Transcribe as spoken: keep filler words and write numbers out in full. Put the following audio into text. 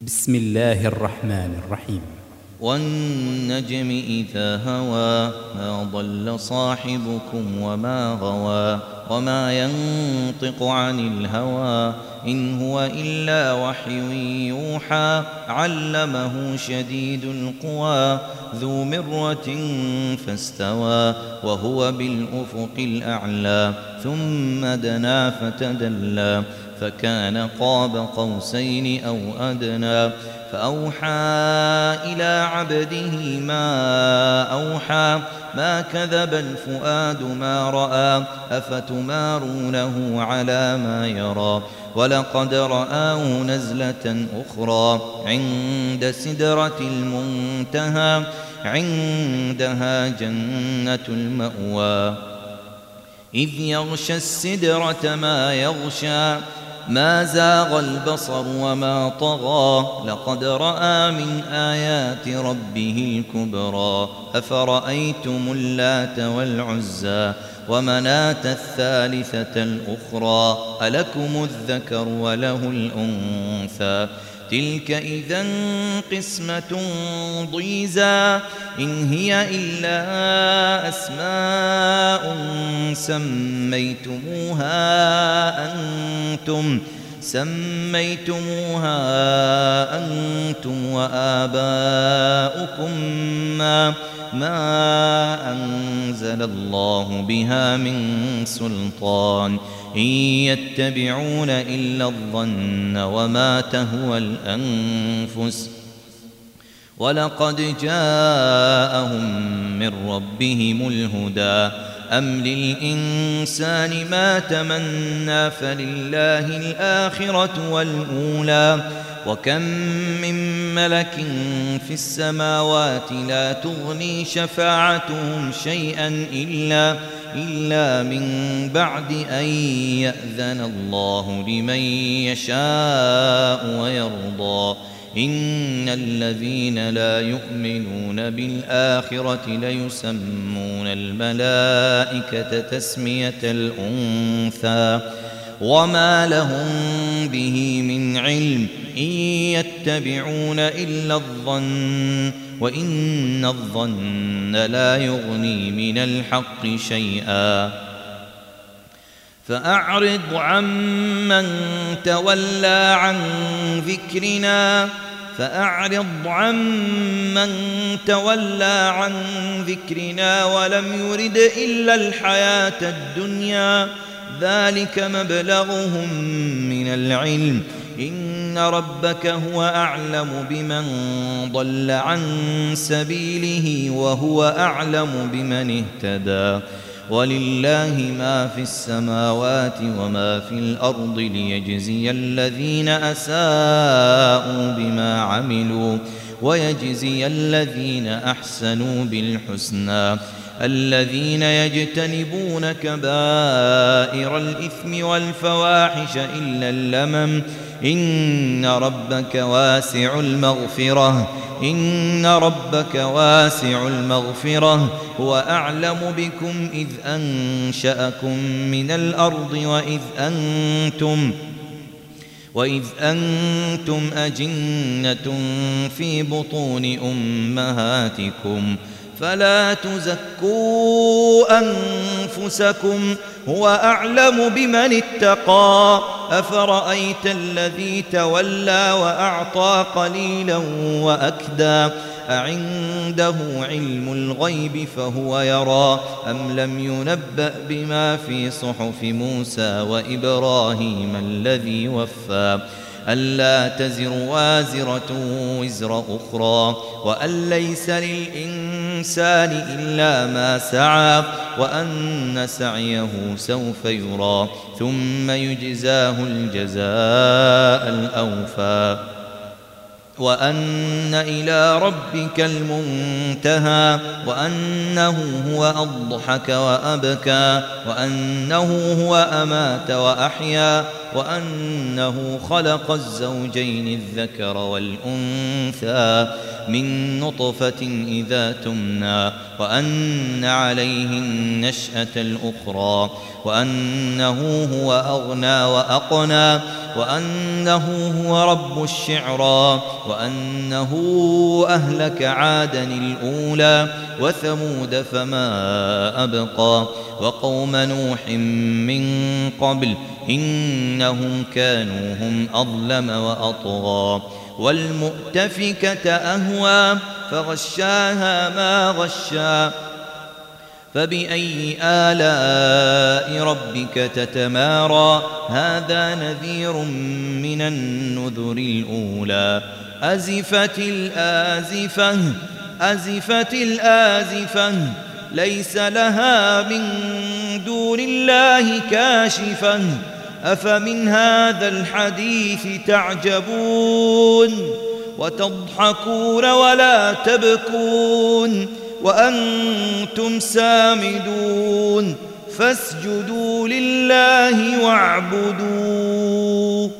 بسم الله الرحمن الرحيم. والنجم إذا هوى ما ضل صاحبكم وما غوى وما ينطق عن الهوى إن هو إلا وحي يوحى علمه شديد القوى ذو مرة فاستوى وهو بالأفق الأعلى ثم دنا فتدلى فكان قاب قوسين أو أدنى فأوحى إلى عبده ما أوحى ما كذب الفؤاد ما رأى أفتمارونه على ما يرى ولقد رآه نزلة أخرى عند سدرة المنتهى عندها جنة المأوى إذ يغشى السدرة ما يغشى ما زاغ البصر وما طغى لقد رأى من آيات ربه الكبرى أفرأيتم اللات والعزى ومناة الثالثة الأخرى ألكم الذكر وله الأنثى تلك إذا قسمة ضيزى إن هي إلا أسماء سميتموها أنتم سميتموها أنتم وآباؤكم ما ما أنزل الله بها من سلطان إن يتبعون إلا الظن وما تهوى الأنفس ولقد جاءهم من ربهم الهدى أم للإنسان ما تمنى فلله الآخرة والأولى وكم من ملك في السماوات لا تغني شفاعتهم شيئا إلا, إلا من بعد أن يأذن الله لمن يشاء ويرضى إن الذين لا يؤمنون بالآخرة ليسمون الملائكة تسمية الأنثى وما لهم به من علم إن يتبعون إلا الظن وإن الظن لا يغني من الحق شيئا فأعرض عمن تولى عن ذكرنا فأعرض عمن تولى عن ذكرنا ولم يرد إلا الحياة الدنيا ذلك مبلغهم من العلم إن ربك هو أعلم بمن ضل عن سبيله وهو أعلم بمن اهتدى ولله ما في السماوات وما في الأرض ليجزي الذين أساءوا بما عملوا ويجزي الذين أحسنوا بالحسنى الذين يجتنبون كبائر الإثم والفواحش إلا اللمم إن ربك واسع المغفرة إن ربك واسع المغفرة هو أعلم بكم إذ أنشأكم من الأرض وإذ أنتم وإذ أنتم أجنة في بطون أمهاتكم فلا تزكوا أنفسكم هو أعلم بمن اتقى أفرأيت الذي تولى وأعطى قليلا وأكدى أعنده علم الغيب فهو يرى أم لم ينبأ بما في صحف موسى وإبراهيم الذي وفى ألا تزر وازرة وزر أخرى وأن ليس للإنسان إلا ما سعى وأن سعيه سوف يرى ثم يجزاه الجزاء الأوفى وأن إلى ربك المنتهى وأنه هو أضحك وأبكى وأنه هو أمات وأحيا وأنه خلق الزوجين الذكر والأنثى من نطفة إذا تمنى وأن عليه النشأة الأخرى وأنه هو أغنى وأقنى وأنه هو رب الشعرى وأنه أهلك عادا الأولى وثمود فما أبقى وقوم نوح من قبل إنهم كانوا هم أظلم وأطغى والمؤتفكة أهوى فغشاها ما غشا فبأي آلاء ربك تتمارى هذا نذير من النذر الأولى أزفت الآزفة أزفت الآزفة ليس لها من دون الله كاشفة أفمن هذا الحديث تعجبون وتضحكون ولا تبكون وأنتم سامدون فاسجدوا لله واعبدوا